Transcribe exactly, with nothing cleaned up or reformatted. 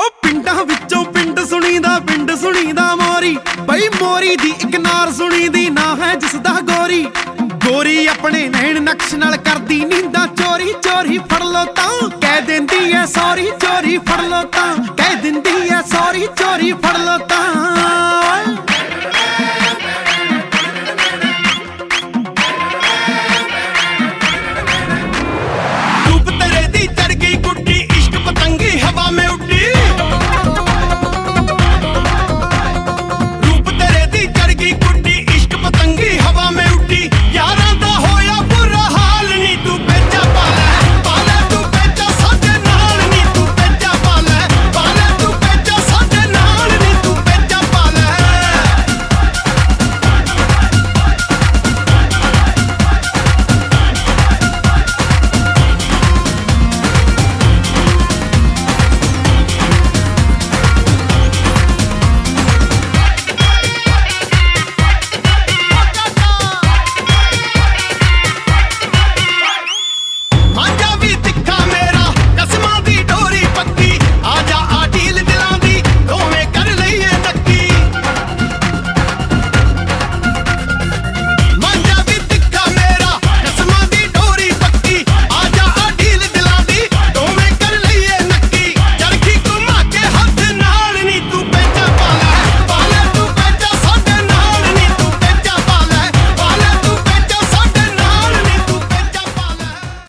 ਉਹ ਪਿੰਡਾਂ ਵਿੱਚੋਂ ਪਿੰਡ ਸੁਣੀਦਾ ਪਿੰਡ ਸੁਣੀਦਾ ਮੋਰੀ ਬਈ ਮੋਰੀ ਦੀ ਇੱਕ ਨਾਰ ਸੁਣੀਦੀ ਨਾ ਹੈ ਜਿਸਦਾ ਗੋਰੀ ਗੋਰੀ ਆਪਣੇ ਨੈਣ ਨਕਸ਼ ਨਾਲ ਕਰਦੀ ਨੀਂਦਾਂ ਚੋਰੀ ਚੋਰੀ ਫੜ ਲੋ ਤਾਂ ਕਹਿ ਦਿੰਦੀ ਐ ਸੌਰੀ ਚੋਰੀ ਫੜ ਲੋ ਤਾਂ ਕਹਿ ਦਿੰਦੀ ਐ ਸੌਰੀ ਚੋਰੀ ਫੜ ਲੋ ਤਾਂ